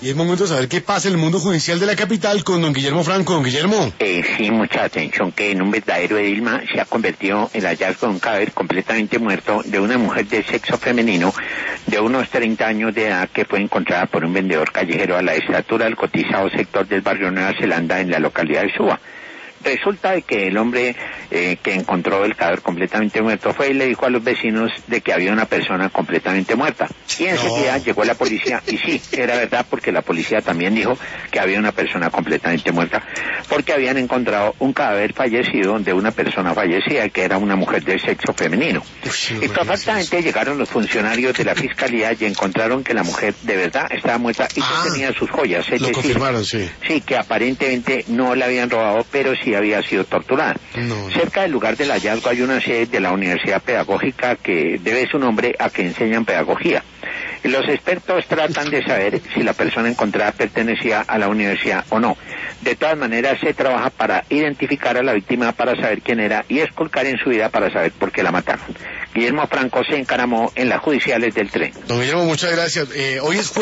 Y es momento de saber qué pasa en el mundo judicial de la capital con don Guillermo Franco. Don Guillermo. Sí, mucha atención, que en un verdadero edilma se ha convertido el hallazgo de un cadáver completamente muerto de una mujer de sexo femenino de unos 30 años de edad que fue encontrada por un vendedor callejero a la estatura del cotizado sector del barrio Nueva Zelanda en la localidad de Suba. Resulta de que el hombre que encontró el cadáver completamente muerto fue y le dijo a los vecinos de que había una persona completamente muerta. Y enseguida llegó la policía, y sí, era verdad, porque la policía también dijo que había una persona completamente muerta, porque habían encontrado un cadáver fallecido de una persona fallecida, que era una mujer de sexo femenino. Y perfectamente llegaron los funcionarios de la fiscalía y encontraron que la mujer de verdad estaba muerta y que tenía sus joyas. Es Lo decir, confirmaron, sí. Sí, que aparentemente no la habían robado, pero sí había sido torturada. Cerca del lugar del hallazgo hay una sede de la Universidad Pedagógica que debe su nombre a que enseñan pedagogía. Los expertos tratan de saber si la persona encontrada pertenecía a la universidad o no. De todas maneras, se trabaja para identificar a la víctima, para saber quién era y esculcar en su vida para saber por qué la mataron. Guillermo Franco se encaramó en las judiciales del Tren. Don Guillermo, muchas gracias. Hoy es